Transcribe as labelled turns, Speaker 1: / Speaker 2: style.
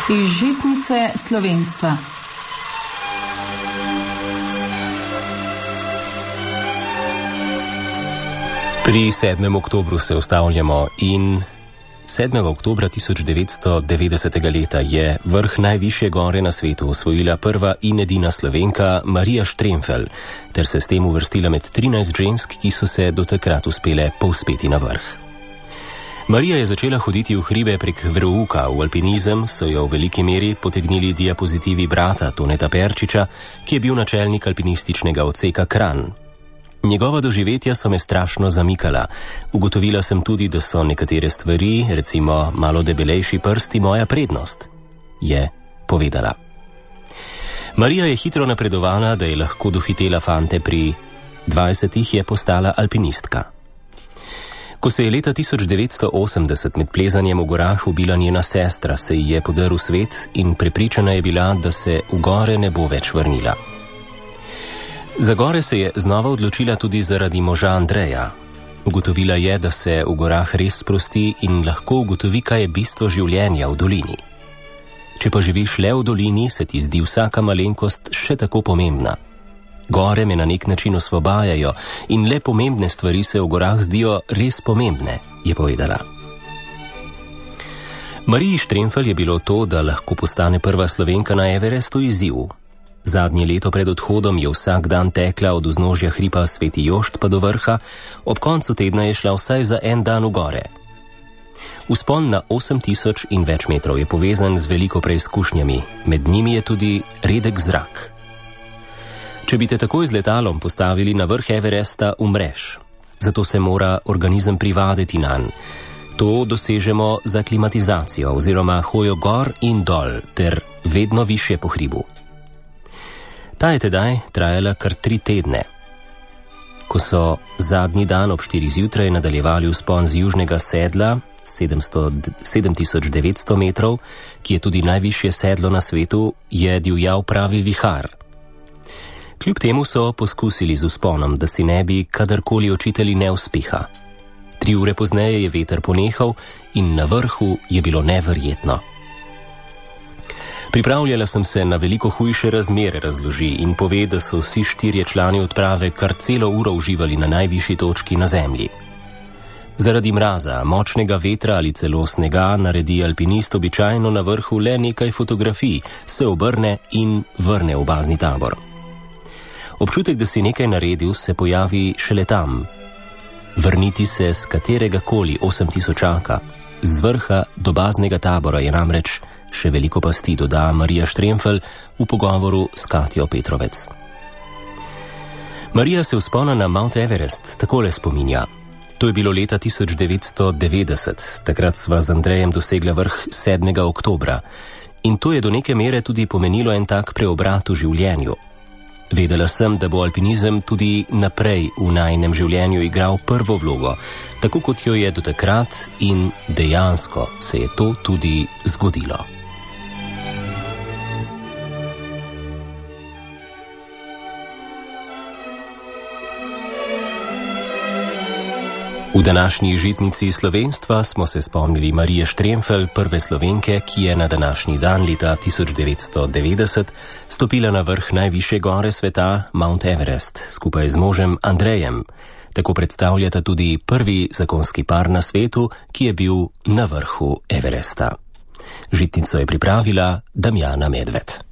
Speaker 1: Iz žitnice slovenstva.
Speaker 2: Pri 7. oktobru se ustavljamo in 7. oktobra 1990. leta je vrh najvišje gore na svetu osvojila prva in edina Slovenka Marija Štremfelj, ter se s tem uvrstila med 13 žensk, ki so se do takrat uspele povzpeti na vrh. Marija je začela hoditi v hribe prek verouka, v alpinizem so jo v veliki meri potegnili diapozitivi brata Toneta Perčiča, ki je bil načelnik alpinističnega odseka Kranj. Njegova doživetja so me strašno zamikala. Ugotovila sem tudi, da so nekatere stvari, recimo malo debelejši prsti, moja prednost, je povedala. Marija je hitro napredovala, da je lahko dohitela fante, pri 20 je postala alpinistka. Ko se je leta 1980 med plezanjem v gorah ubila njena sestra, se ji je podrl svet in prepričana je bila, da se v gore ne bo več vrnila. Za gore se je znova odločila tudi zaradi moža Andreja. Ugotovila je, da se v gorah res sprosti in lahko ugotovi, kaj je bistvo življenja v dolini. Če pa živiš le v dolini, se ti zdi vsaka malenkost še tako pomembna. Gore me na nek način osvobajajo in le pomembne stvari se v gorah zdijo res pomembne, je povedala. Mariji Štremfelj je bilo to, da lahko postane prva Slovenka na Everestu, izziv. Zadnje leto pred odhodom je vsak dan tekla od vznožja hripa Sveti Jošt pa do vrha, ob koncu tedna je šla vsaj za en dan v gore. Vzpon na 8000 in več metrov je povezan z veliko preizkušnjami, med njimi je tudi redek zrak. Če bi te takoj z letalom postavili na vrh Everesta, umreš. Zato se mora organizem privaditi nanj. To dosežemo z aklimatizacijo oziroma hojo gor in dol ter vedno višje po hribu. Ta je tedaj trajala kar 3 tedne. Ko so zadnji dan ob 4 zjutraj nadaljevali vzpon z južnega sedla, 7900 metrov, ki je tudi najvišje sedlo na svetu, je divjal pravi vihar. Kljub temu so poskusili z vzponom, da si ne bi kadarkoli očitali neuspeha. 3 ure pozneje je veter ponehal in na vrhu je bilo neverjetno. Pripravljala sem se na veliko hujše razmere, razloži in pove, da so vsi 4 člani odprave kar celo uro uživali na najvišji točki na zemlji. Zaradi mraza, močnega vetra ali celo snega naredi alpinist običajno na vrhu le nekaj fotografij, se obrne in vrne v bazni tabor. Občutek, da si nekaj naredil, se pojavi šele tam. Vrniti se z kateregakoli 8000-aka, z vrha do baznega tabora je namreč še veliko pasti, doda Marija Štremfelj v pogovoru s Katjo Petrovec. Marija se vzpona na Mount Everest takole spominja. To je bilo leta 1990, takrat sva z Andrejem dosegla vrh 7. oktobra in to je do neke mere tudi pomenilo en tak preobrat v življenju. Vedela sem, da bo alpinizem tudi naprej v najinem življenju igral prvo vlogo, tako kot jo je do takrat in dejansko se je to tudi zgodilo. V današnji žitnici slovenstva smo se spomnili Marije Štremfelj, prve Slovenke, ki je na današnji dan leta 1990 stopila na vrh najvišje gore sveta, Mount Everest, skupaj z možem Andrejem. Tako predstavljata tudi prvi zakonski par na svetu, ki je bil na vrhu Everesta. Žitnico je pripravila Damjana Medved.